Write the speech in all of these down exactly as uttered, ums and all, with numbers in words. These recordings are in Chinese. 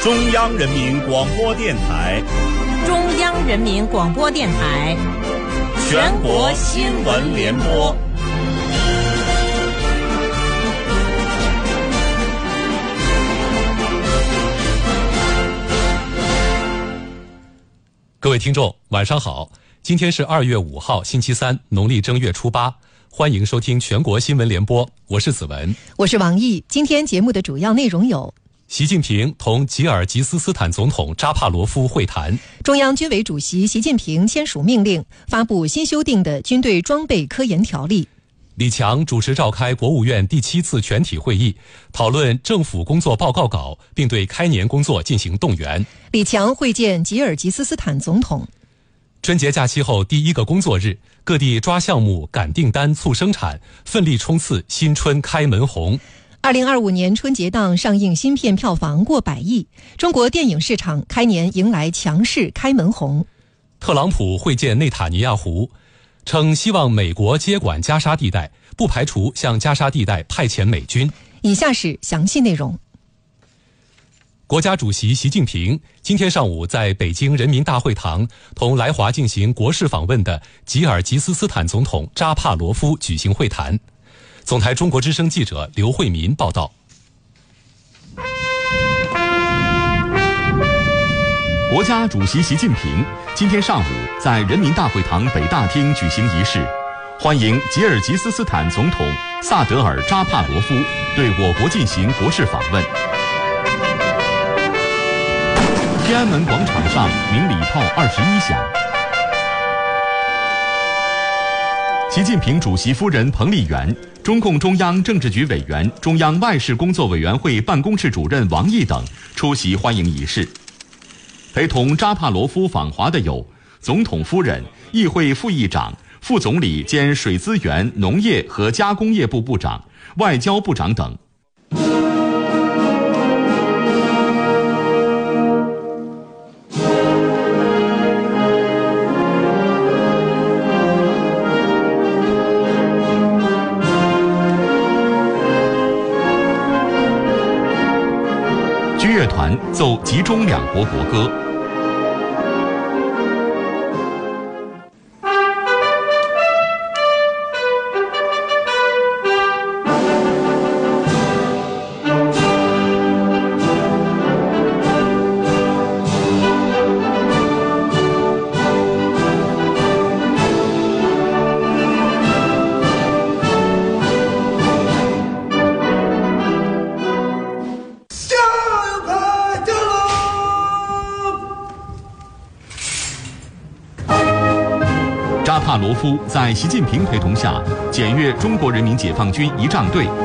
中央人民广播电台， 中央人民广播电台， 全国新闻联播。 各位听众，晚上好！今天是二月五号，星期三，农历正月初八。欢迎收听全国新闻联播，我是子文， 我是王毅。今天节目的主要内容有： 习近平同吉尔吉斯斯坦总统扎帕罗夫会谈； 中央军委主席习近平签署命令，发布新修订的军队装备科研条例； 李强主持召开国务院第七次全体会议，讨论政府工作报告稿，并对开年工作进行动员。 李强会见吉尔吉斯斯坦总统。 春节假期后第一个工作日，各地抓项目、赶订单、促生产，奋力冲刺新春开门红。 二零二五年春节档上映新片票房过百亿，中国电影市场开年迎来强势开门红。 特朗普会见内塔尼亚胡，称希望美国接管加沙地带，不排除向加沙地带派遣美军。 以下是详细内容。 国家主席习近平今天上午在北京人民大会堂同来华进行国事访问的吉尔吉斯斯坦总统扎帕罗夫举行会谈。总台中国之声记者刘慧民报道。 国家主席习近平今天上午在人民大会堂北大厅举行仪式，欢迎吉尔吉斯斯坦总统萨德尔扎帕罗夫对我国进行国事访问。天安门广场上鸣礼炮二十一响。习近平主席夫人彭丽媛、中共中央政治局委员、中央外事工作委员会办公室主任王毅等出席欢迎仪式。陪同扎帕罗夫访华的有总统夫人、议会副议长、副总理兼水资源、农业和加工业部部长、外交部长等。军乐团奏集中两国国歌。扎帕罗夫在习近平陪同下检阅中国人民解放军仪仗队。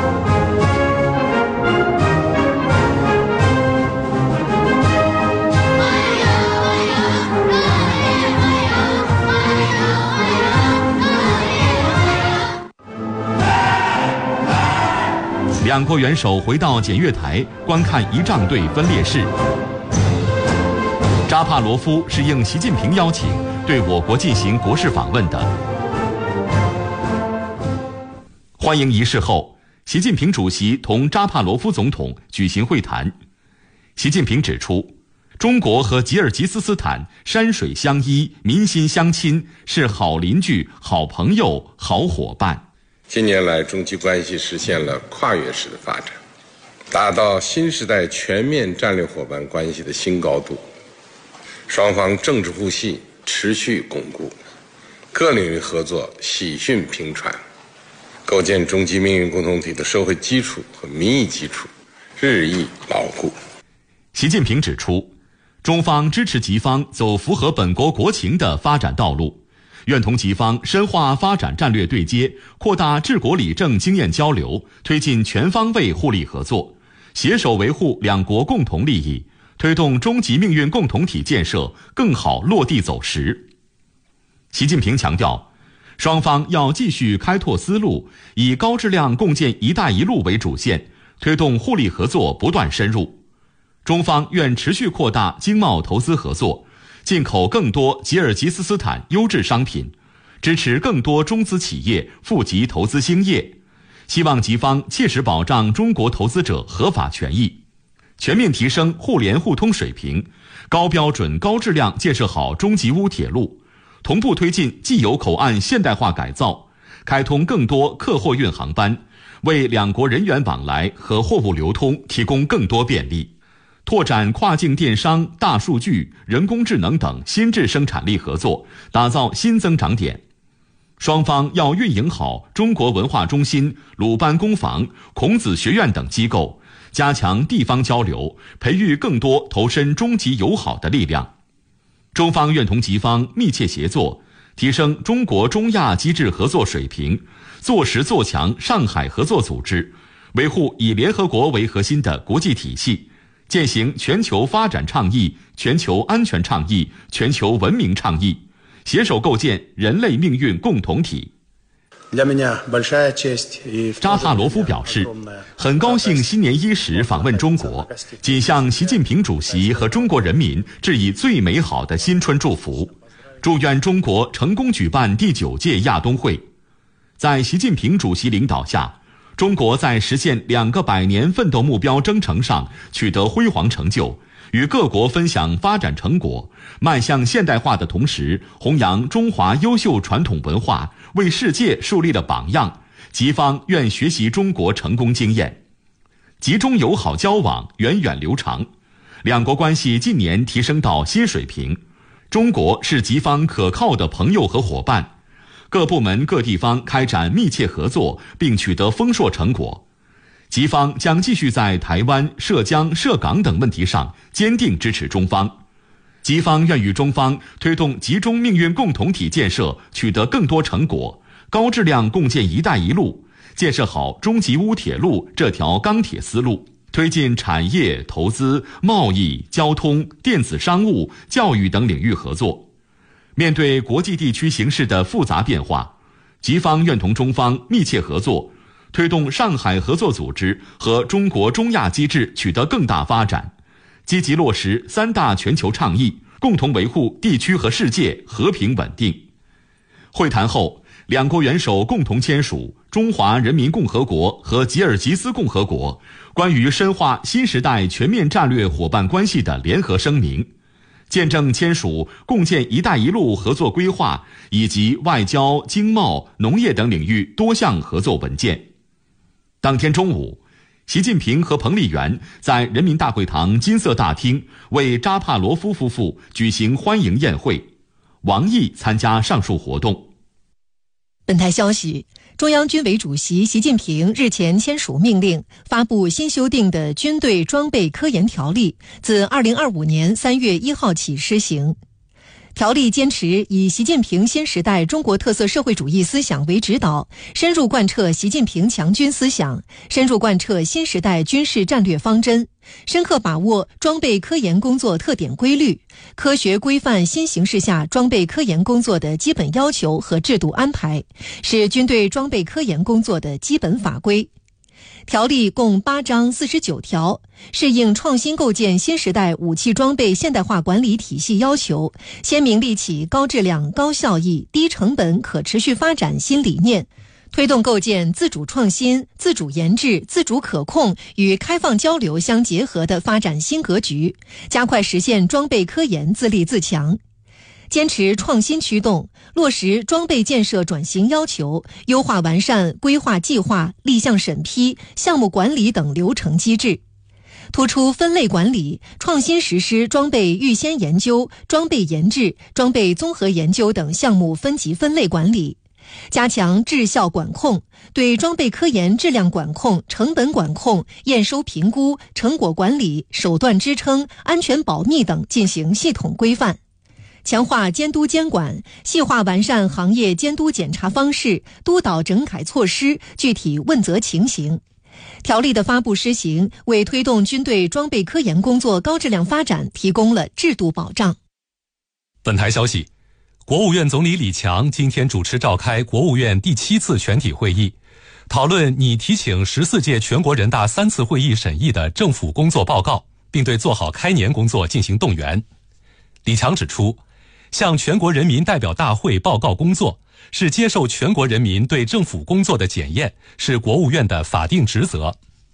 两国元首回到检阅台观看仪仗队分列式。扎帕罗夫是应习近平邀请对我国进行国事访问的。欢迎仪式后，习近平主席同扎帕罗夫总统举行会谈。习近平指出，中国和吉尔吉斯斯坦山水相依，民心相亲，是好邻居、好朋友、好伙伴。 近年来，中吉关系实现了跨越式的发展，达到新时代全面战略伙伴关系的新高度。双方政治互信持续巩固，各领域合作喜讯频传，构建中吉命运共同体的社会基础和民意基础日益牢固。 习近平指出，中方支持吉方走符合本国国情的发展道路，愿同吉方深化发展战略对接，扩大治国理政经验交流，推进全方位互利合作，携手维护两国共同利益，推动中吉命运共同体建设更好落地走实。习近平强调，双方要继续开拓思路，以高质量共建“一带一路”为主线，推动互利合作不断深入。中方愿持续扩大经贸投资合作，进口更多吉尔吉斯斯坦优质商品，支持更多中资企业赴吉投资兴业，希望吉方切实保障中国投资者合法权益。 全面提升互联互通水平，高标准高质量建设好中吉乌铁路，同步推进既有口岸现代化改造，开通更多客货运航班，为两国人员往来和货物流通提供更多便利，拓展跨境电商、大数据、人工智能等新质生产力合作，打造新增长点。双方要运营好中国文化中心、鲁班工坊、孔子学院等机构，加强地方交流，培育更多投身中吉友好的力量。中方愿同吉方密切协作，提升中国中亚机制合作水平，做实做强上海合作组织，维护以联合国为核心的国际体系，践行全球发展倡议、全球安全倡议、全球文明倡议，携手构建人类命运共同体。扎帕罗夫表示，很高兴新年伊始访问中国，仅向习近平主席和中国人民致以最美好的新春祝福，祝愿中国成功举办第九届亚冬会。在习近平主席领导下，中国在实现两个百年奋斗目标征程上取得辉煌成就，与各国分享发展成果，迈向现代化的同时，弘扬中华优秀传统文化，为世界树立了榜样。吉方愿学习中国成功经验，吉中友好交往源远流长，两国关系近年提升到新水平。中国是吉方可靠的朋友和伙伴，各部门各地方开展密切合作，并取得丰硕成果。吉方将继续在台湾、涉疆、涉港等问题上坚定支持中方。吉方愿与中方推动吉中命运共同体建设取得更多成果，高质量共建“一带一路”，建设好中吉乌铁路这条钢铁丝路，推进产业、投资、贸易、交通、电子商务、教育等领域合作。面对国际地区形势的复杂变化，吉方愿同中方密切合作，推动上海合作组织和中国中亚机制取得更大发展，积极落实三大全球倡议，共同维护地区和世界和平稳定。会谈后，两国元首共同签署中华人民共和国和吉尔吉斯共和国关于深化新时代全面战略伙伴关系的联合声明，见证签署共建“一带一路”合作规划以及外交、经贸、农业等领域多项合作文件。当天中午，习近平和彭丽媛在人民大会堂金色大厅为扎帕罗夫夫妇举行欢迎宴会，王毅参加上述活动。 本台消息，中央军委主席习近平日前签署命令，发布新修订的军队装备科研条例，自二零二五年三月一号起施行。条例坚持以习近平新时代中国特色社会主义思想为指导，深入贯彻习近平强军思想，深入贯彻新时代军事战略方针，深刻把握装备科研工作特点规律，科学规范新形势下装备科研工作的基本要求和制度安排，是军队装备科研工作的基本法规。条例共八章四十九条，适应创新构建新时代武器装备现代化管理体系要求，鲜明立起高质量、高效益、低成本、可持续发展新理念，推动构建自主创新、自主研制、自主可控与开放交流相结合的发展新格局，加快实现装备科研自立自强。坚持创新驱动，落实装备建设转型要求，优化完善规划计划、立项审批、项目管理等流程机制，突出分类管理，创新实施装备预先研究、装备研制、装备综合研究等项目分级分类管理，加强质效管控，对装备科研质量管控、成本管控、验收评估、成果管理、手段支撑、安全保密等进行系统规范。强化监督监管，细化完善行业监督检查方式，督导整改措施，具体问责情形。条例的发布施行，为推动军队装备科研工作高质量发展提供了制度保障。 本台消息，国务院总理李强今天主持召开国务院第七次全体会议，讨论拟提请十四届全国人大三次会议审议的政府工作报告，并对做好开年工作进行动员。李强指出，向全国人民代表大会报告工作，是接受全国人民对政府工作的检验，是国务院的法定职责。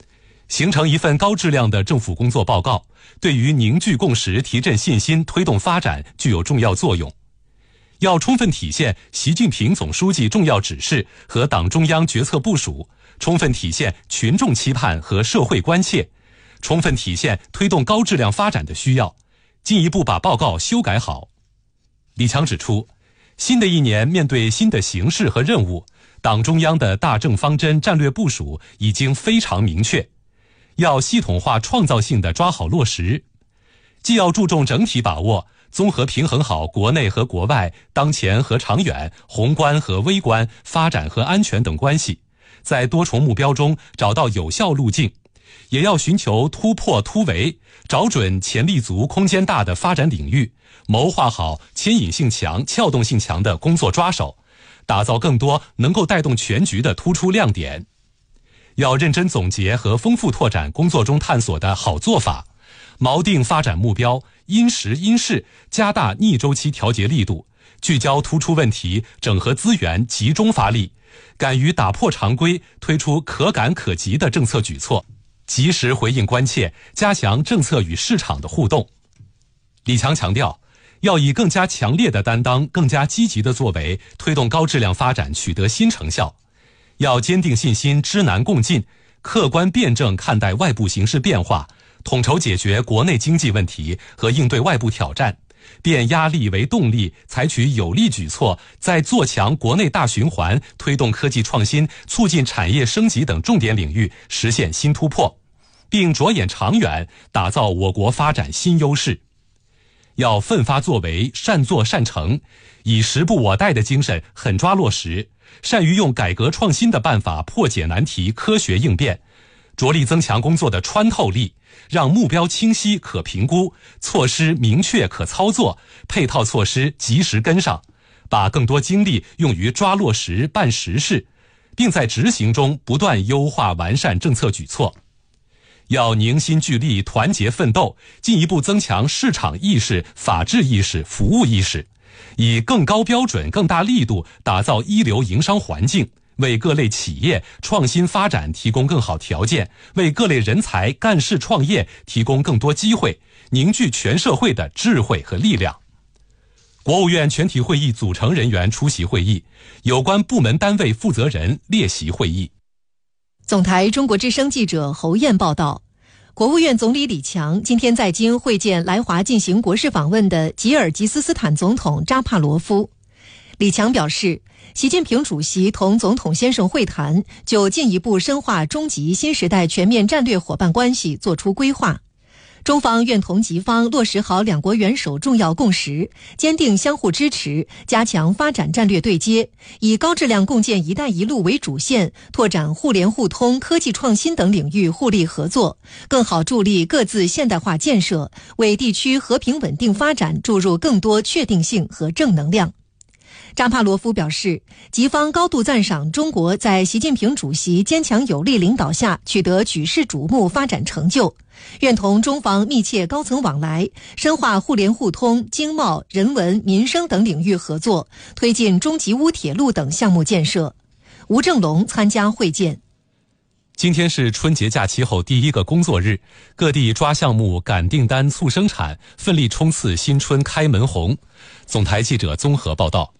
形成一份高质量的政府工作报告，对于凝聚共识、提振信心、推动发展具有重要作用。要充分体现习近平总书记重要指示和党中央决策部署，充分体现群众期盼和社会关切，充分体现推动高质量发展的需要，进一步把报告修改好。李强指出，新的一年面对新的形势和任务，党中央的大政方针战略部署已经非常明确，要系统化创造性地抓好落实，既要注重整体把握，综合平衡好国内和国外、当前和长远、宏观和微观、发展和安全等关系，在多重目标中找到有效路径，也要寻求突破突围，找准潜力足、空间大的发展领域，谋划好牵引性强、撬动性强的工作抓手，打造更多能够带动全局的突出亮点。要认真总结和丰富拓展工作中探索的好做法，锚定发展目标，因时因势加大逆周期调节力度，聚焦突出问题，整合资源，集中发力，敢于打破常规，推出可感可及的政策举措，及时回应关切，加强政策与市场的互动。李强强调，要以更加强烈的担当、更加积极的作为，推动高质量发展取得新成效。要坚定信心，知难共进，客观辩证看待外部形势变化，统筹解决国内经济问题和应对外部挑战，变压力为动力，采取有力举措，在做强国内大循环、推动科技创新、促进产业升级等重点领域实现新突破，并着眼长远，打造我国发展新优势。要奋发作为，善作善成，以时不我待的精神狠抓落实，善于用改革创新的办法破解难题，科学应变，着力增强工作的穿透力，让目标清晰可评估，措施明确可操作，配套措施及时跟上，把更多精力用于抓落实、办实事，并在执行中不断优化完善政策举措。要凝心聚力，团结奋斗，进一步增强市场意识、法治意识、服务意识，以更高标准、更大力度打造一流营商环境，为各类企业创新发展提供更好条件，为各类人才干事创业提供更多机会，凝聚全社会的智慧和力量。国务院全体会议组成人员出席会议，有关部门单位负责人列席会议。 总台中国之声记者侯燕报道，国务院总理李强今天在京会见来华进行国事访问的吉尔吉斯斯坦总统扎帕罗夫。李强表示，习近平主席同总统先生会谈，就进一步深化中吉新时代全面战略伙伴关系作出规划。中方愿同吉方落实好两国元首重要共识，坚定相互支持，加强发展战略对接，以高质量共建“一带一路”为主线，拓展互联互通、科技创新等领域互利合作，更好助力各自现代化建设，为地区和平稳定发展注入更多确定性和正能量。扎帕罗夫表示，吉方高度赞赏中国在习近平主席坚强有力领导下取得举世瞩目发展成就，愿同中方密切高层往来，深化互联互通、经贸、人文、民生等领域合作，推进中吉乌铁路等项目建设。吴正龙参加会见。 今天是春节假期后第一个工作日，各地抓项目、赶订单、促生产，奋力冲刺新春开门红。总台记者综合报道。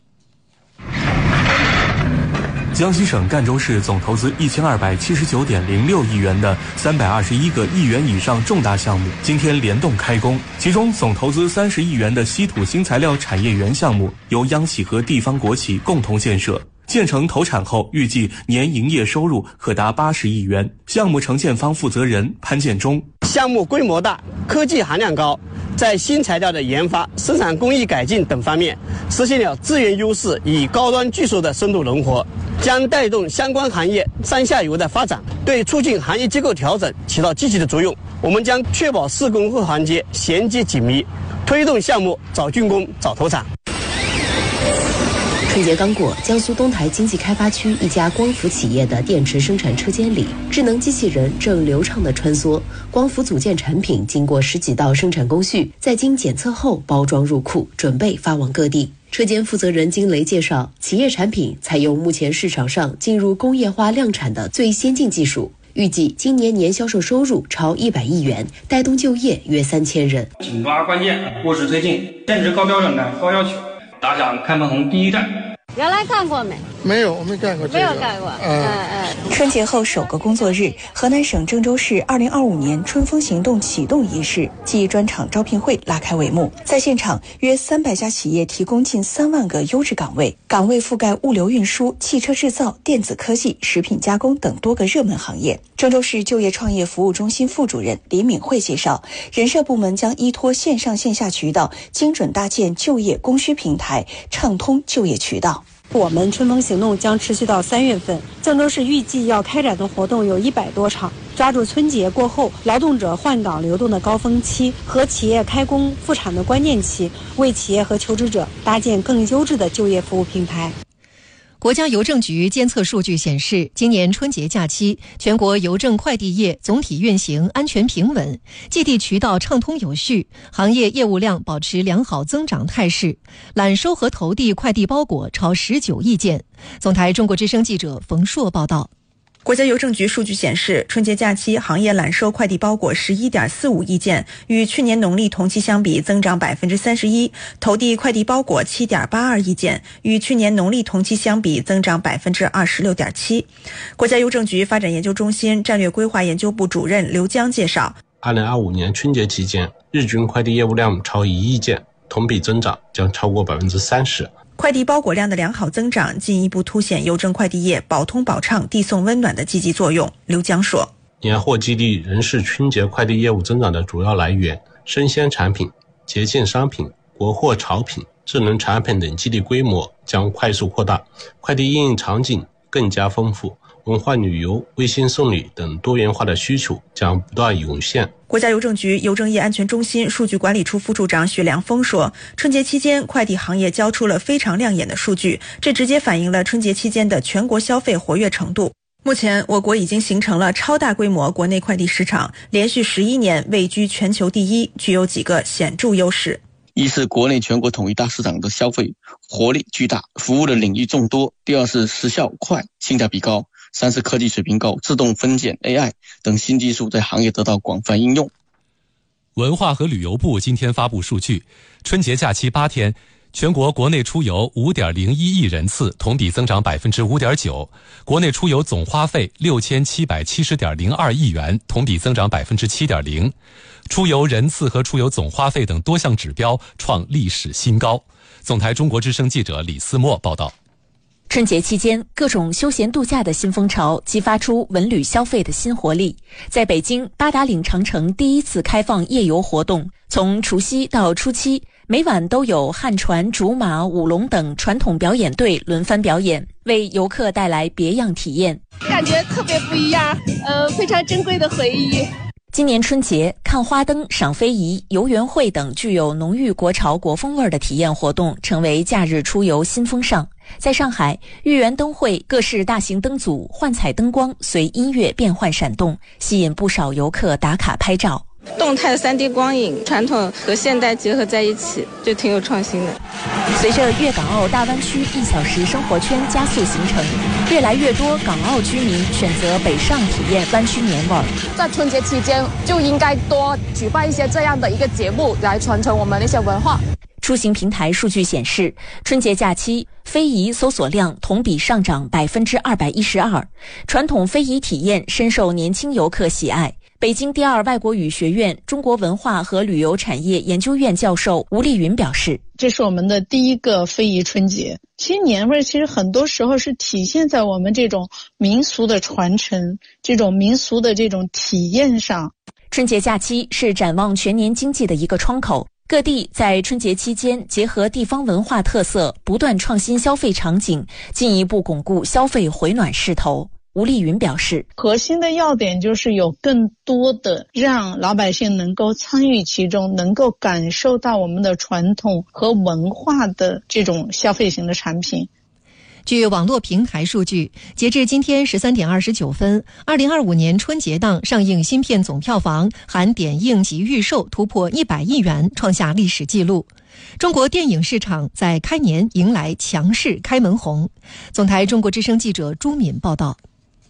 江西省赣州市总投资一千二百七十九点零六亿元的三百二十一个亿元以上重大项目今天联动开工，其中总投资三十亿元的稀土新材料产业园项目由央企和地方国企共同建设，建成投产后预计年营业收入可达八十亿元。项目承建方负责人潘建忠： 项目规模大，科技含量高，在新材料的研发、生产工艺改进等方面实现了资源优势与高端技术的深度融合，将带动相关行业上下游的发展，对促进行业结构调整起到积极的作用。我们将确保施工后环节衔接紧密，推动项目早竣工、早投产。 春节刚过，江苏东台经济开发区一家光伏企业的电池生产车间里，智能机器人正流畅地穿梭。光伏组件产品经过十几道生产工序，在经检测后包装入库，准备发往各地。车间负责人金雷介绍，企业产品采用目前市场上进入工业化量产的最先进技术， 预计今年年销售收入超一百亿元，带动就业约三千人。 紧抓关键，务实推进，坚持高标准的高要求，打响开门红第一战。 原来干过没？ 没有，我没干过这个。 没有干过。嗯嗯。 春节后首个工作日，河南省郑州市二零二五年春风行动启动仪式暨专场招聘会拉开帷幕。在现场，约三百家企业提供近三万个优质岗位，岗位覆盖物流运输、汽车制造、电子科技、食品加工等多个热门行业。郑州市就业创业服务中心副主任李敏慧介绍，人社部门将依托线上线下渠道，精准搭建就业供需平台，畅通就业渠道。 我们春风行动将持续到三月份，郑州市预计要开展的活动有一百多场，抓住春节过后劳动者换岗流动的高峰期和企业开工复产的关键期，为企业和求职者搭建更优质的就业服务平台。 国家邮政局监测数据显示，今年春节假期，全国邮政快递业总体运行安全平稳，寄递渠道畅通有序，行业业务量保持良好增长态势，揽收和投递快递包裹超十九亿件。总台中国之声记者冯硕报道。 国家邮政局数据显示，春节假期行业揽收快递包裹 十一点四五亿件，与去年农历同期相比增长 百分之三十一， 投递快递包裹 七点八二亿件，与去年农历同期相比增长 百分之二十六点七。 国家邮政局发展研究中心战略规划研究部主任刘江介绍， 二零二五年春节期间，日均快递业务量超一亿件，同比增长将超过 百分之三十。 快递包裹量的良好增长进一步凸显邮政快递业保通保畅、递送温暖的积极作用。刘江说， 年货基地仍是春节快递业务增长的主要来源，生鲜产品、节庆商品、国货潮品、智能产品等基地规模将快速扩大，快递应用场景更加丰富，文化旅游、微信送礼等多元化的需求将不断涌现。 国家邮政局邮政业安全中心数据管理处副处长许良峰说，春节期间快递行业交出了非常亮眼的数据，这直接反映了春节期间的全国消费活跃程度。目前我国已经形成了超大规模国内快递市场，连续十一年位居全球第一，具有几个显著优势。 一是国内全国统一大市场的消费活力巨大，服务的领域众多；第二是时效快，性价比高；三是科技水平高，自动分拣 A I 等新技术在行业得到广泛应用。 文化和旅游部今天发布数据，春节假期八天，全国国内出游 五点零一亿人次，同比增长 百分之五点九， 国内出游总花费 六千七百七十点零二亿元，同比增长 百分之七点零， 出游人次和出游总花费等多项指标创历史新高。总台中国之声记者李思墨报道。 春节期间，各种休闲度假的新风潮激发出文旅消费的新活力。在北京，八达岭长城第一次开放夜游活动，从除夕到初七，每晚都有汉船、竹马、舞龙等传统表演队轮番表演，为游客带来别样体验。 感觉特别不一样，呃，非常珍贵的回忆。 今年春节，看花灯、赏非遗、游园会等具有浓郁国潮国风味的体验活动成为假日出游新风尚。在上海，豫园灯会各式大型灯组、幻彩灯光随音乐变换闪动，吸引不少游客打卡拍照。 动态 三 D 光影，传统和现代结合在一起，就挺有创新的。 随着粤港澳大湾区一小时生活圈加速形成，越来越多港澳居民选择北上体验湾区年味儿。 在春节期间，就应该多举办一些这样的一个节目，来传承我们的一些文化。 出行平台数据显示，春节假期非遗搜索量同比上涨 百分之二百一十二， 传统非遗体验深受年轻游客喜爱。北京第二外国语学院中国文化和旅游产业研究院教授吴丽云表示， 这是我们的第一个非遗春节。其实年味其实很多时候是体现在我们这种民俗的传承，这种民俗的这种体验上。 春节假期是展望全年经济的一个窗口，各地在春节期间结合地方文化特色，不断创新消费场景，进一步巩固消费回暖势头。吴丽云表示， 核心的要点就是有更多的让老百姓能够参与其中，能够感受到我们的传统和文化的这种消费型的产品。 据网络平台数据，截至今天十三点二十九分，二零二五年春节档上映新片总票房含点映及预售突破一百亿元，创下历史纪录。中国电影市场在开年迎来强势开门红。总台中国之声记者朱敏报道。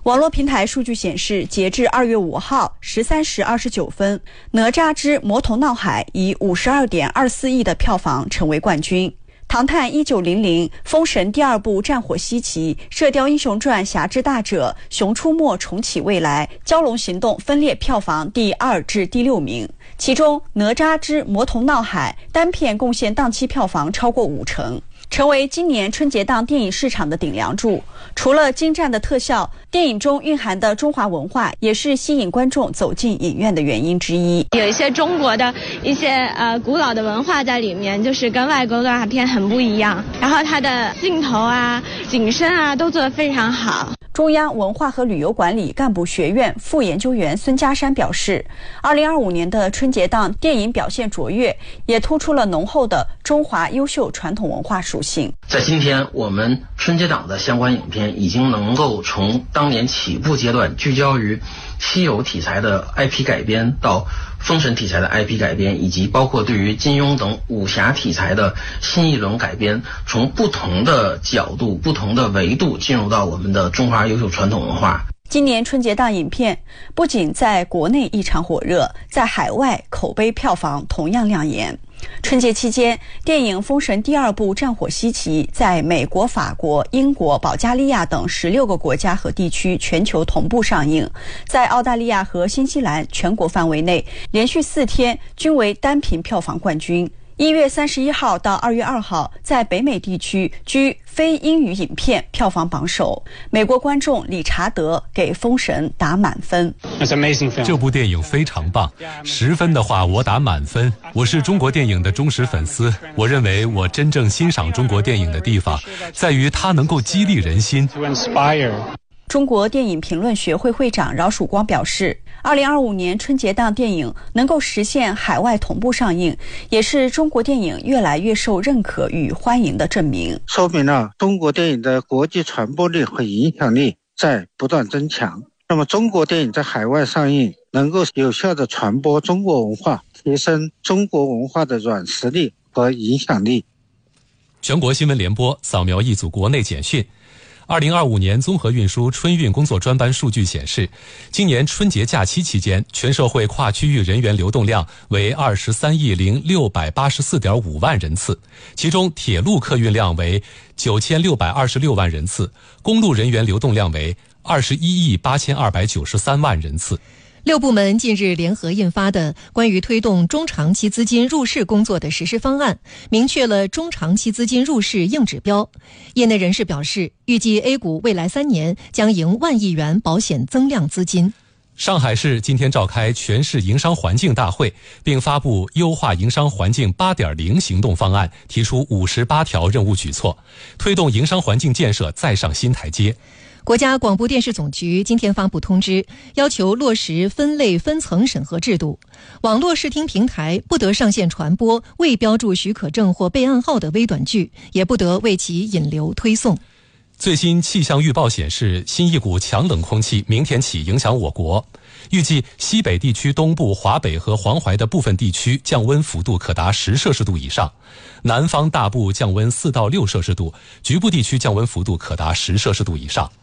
网络平台数据显示，截至二月五号十三时二十九分，哪吒之魔童闹海以五十二点二四亿的票房成为冠军。唐探一九零零、封神第二部战火西岐、射雕英雄传侠之大者、熊出没重启未来、蛟龙行动分列票房第二至第六名。其中哪吒之魔童闹海单片贡献档期票房超过五成，成为今年春节档电影市场的顶梁柱。除了精湛的特效，电影中蕴含的中华文化也是吸引观众走进影院的原因之一。 有一些中国的一些呃古老的文化在里面，就是跟外国动画片很不一样。然后它的镜头啊、景深啊都做得非常好。 中央文化和旅游管理干部学院副研究员孙家山表示，二零二五年的春节档电影表现卓越，也突出了浓厚的中华优秀传统文化属性。 在今天，我们春节档的相关影片已经能够从当年起步阶段聚焦于稀有题材的 I P 改编，到封神题材的 I P 改编，以及包括对于金庸等武侠题材的新一轮改编，从不同的角度、不同的维度进入到我们的中华优秀传统文化。 今年春节档影片不仅在国内异常火热，在海外口碑票房同样亮眼。春节期间，电影《封神第二部战火西岐》在美国、法国、英国、保加利亚等十六个国家和地区全球同步上映，在澳大利亚和新西兰全国范围内连续四天均为单品票房冠军。一月三十一号到二月二号，在北美地区居非英语影片票房榜首。美国观众理查德给《封神》打满分。 这部电影非常棒，十分的话我打满分。我是中国电影的忠实粉丝，我认为我真正欣赏中国电影的地方，在于它能够激励人心。 中国电影评论学会会长饶曙光表示，二零二五年春节档电影能够实现海外同步上映，也是中国电影越来越受认可与欢迎的证明， 说明了中国电影的国际传播力和影响力在不断增强。那么中国电影在海外上映，能够有效地传播中国文化，提升中国文化的软实力和影响力。 全国新闻联播扫描一组国内简讯。二零二五年综合运输春运工作专班数据显示，今年春节假期期间，全社会跨区域人员流动量为二十三亿零六百八十四点五万人次，其中铁路客运量为九千六百二十六万人次，公路人员流动量为二十一亿八千二百九十三万人次。 六部门近日联合印发的关于推动中长期资金入市工作的实施方案，明确了中长期资金入市硬指标。业内人士表示，预计 A 股未来三年将迎万亿元保险增量资金。 上海市今天召开全市营商环境大会，并发布优化营商环境 八点零 行动方案，提出五十八条任务举措，推动营商环境建设再上新台阶。 国家广播电视总局今天发布通知，要求落实分类分层审核制度，网络视听平台不得上线传播未标注许可证或备案号的微短剧，也不得为其引流推送。 最新气象预报显示，新一股强冷空气明天起影响我国，预计西北地区东部、华北和黄淮的部分地区降温幅度可达十摄氏度以上，南方大部降温四到六摄氏度，局部地区降温幅度可达十摄氏度以上。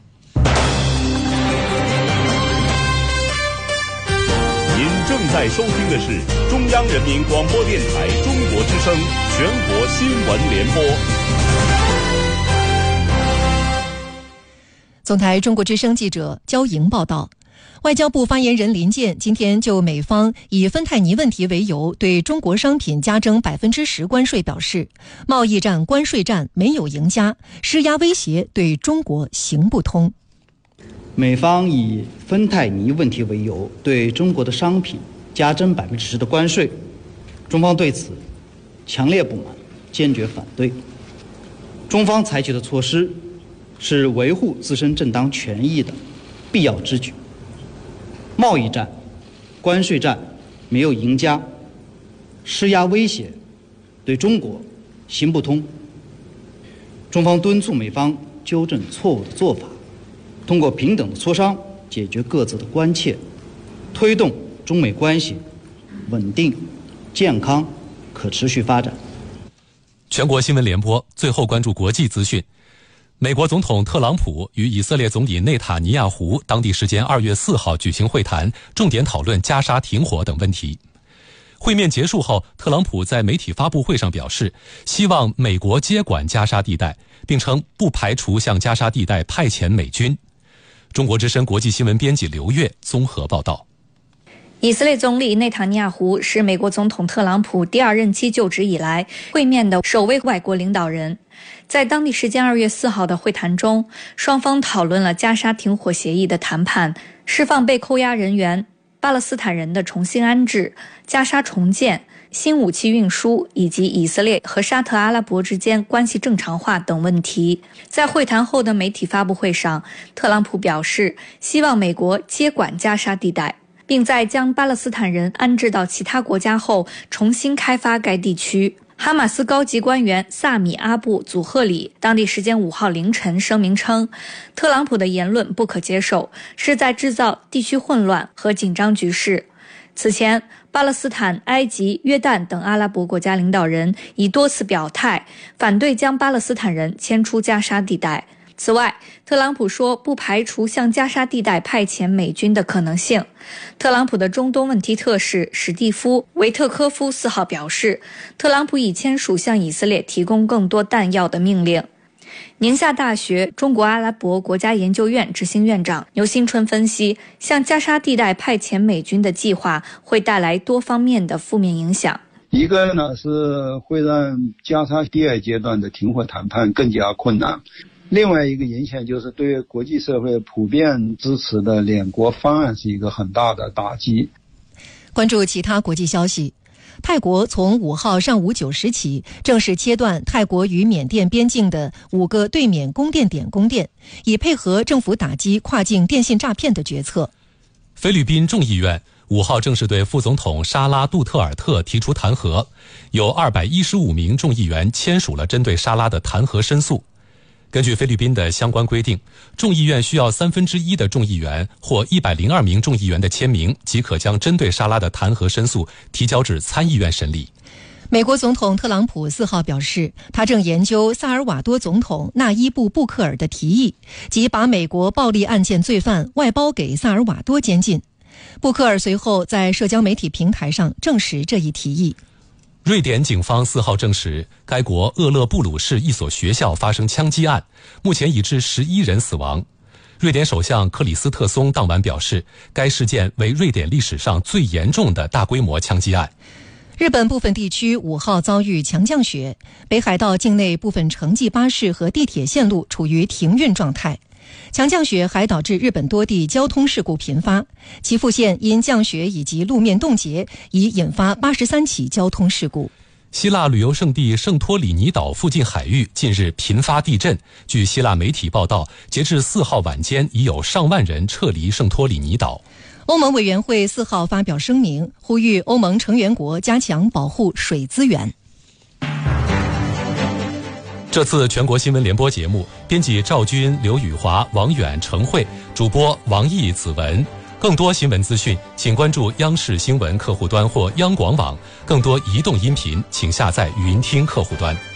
您正在收听的是中央人民广播电台中国之声全国新闻联播。 总台中国之声记者焦莹报道，外交部发言人林健今天就美方以芬太尼问题为由对中国商品加征百分之十关税表示，贸易战、关税战没有赢家，施压威胁对中国行不通。 美方以芬太尼问题为由对中国的商品加征百分之十的关税，中方对此强烈不满，坚决反对。中方采取的措施是维护自身正当权益的必要之举。贸易战、关税战没有赢家，施压威胁对中国行不通。中方敦促美方纠正错误的做法，通过平等的磋商解决各自的关切，推动中美关系稳定、健康、可持续发展。 全国新闻联播最后关注国际资讯。 美国总统特朗普与以色列总理内塔尼亚胡当地时间二月四号举行会谈，重点讨论加沙停火等问题。会面结束后，特朗普在媒体发布会上表示，希望美国接管加沙地带，并称不排除向加沙地带派遣美军。中国之声国际新闻编辑刘越综合报道。 以色列总理内塔尼亚胡是美国总统特朗普第二任期就职以来会面的首位外国领导人。在当地时间二月四号的会谈中，双方讨论了加沙停火协议的谈判、释放被扣押人员、巴勒斯坦人的重新安置、加沙重建、新武器运输以及以色列和沙特阿拉伯之间关系正常化等问题。在会谈后的媒体发布会上，特朗普表示希望美国接管加沙地带，并在将巴勒斯坦人安置到其他国家后重新开发该地区。哈马斯高级官员萨米阿布祖赫里当地时间五号凌晨声明称，特朗普的言论不可接受，是在制造地区混乱和紧张局势。此前，巴勒斯坦、埃及、约旦等阿拉伯国家领导人已多次表态反对将巴勒斯坦人迁出加沙地带。此外，特朗普说不排除向加沙地带派遣美军的可能性。特朗普的中东问题特使史蒂夫·维特科夫四号表示，特朗普已签署向以色列提供更多弹药的命令。宁夏大学中国阿拉伯国家研究院执行院长牛新春分析，向加沙地带派遣美军的计划会带来多方面的负面影响。 一个呢是会让加沙第二阶段的停火谈判更加困难，另外一个影响就是对国际社会普遍支持的两国方案是一个很大的打击。 关注其他国际消息，泰国从五号上午九时起正式切断泰国与缅甸边境的五个对缅供电点供电，以配合政府打击跨境电信诈骗的决策。 菲律宾众议院五号正式对副总统沙拉杜特尔特提出弹劾，有二百一十五名众议员签署了针对沙拉的弹劾申诉。根据菲律宾的相关规定，众议院需要三分之一的众议员或一百零二名众议员的签名，即可将针对沙拉的弹劾申诉提交至参议院审理。 美国总统特朗普四号表示，他正研究萨尔瓦多总统纳伊布·布克尔的提议，即把美国暴力案件罪犯外包给萨尔瓦多监禁。布克尔随后在社交媒体平台上证实这一提议。 瑞典警方四号证实，该国厄勒布鲁市一所学校发生枪击案，目前已致十一人死亡。瑞典首相克里斯特松当晚表示，该事件为瑞典历史上最严重的大规模枪击案。 日本部分地区五号遭遇强降雪，北海道境内部分城际巴士和地铁线路处于停运状态。强降雪还导致日本多地交通事故频发，岐阜县因降雪以及路面冻结，已引发八十三起交通事故。 希腊旅游胜地圣托里尼岛附近海域近日频发地震，据希腊媒体报道，截至四号晚间，已有上万人撤离圣托里尼岛。 欧盟委员会四号发表声明，呼吁欧盟成员国加强保护水资源。 这次全国新闻联播节目，编辑赵军、刘宇华、王远、程慧，主播王毅、子文。更多新闻资讯，请关注央视新闻客户端或央广网。更多移动音频，请下载云听客户端。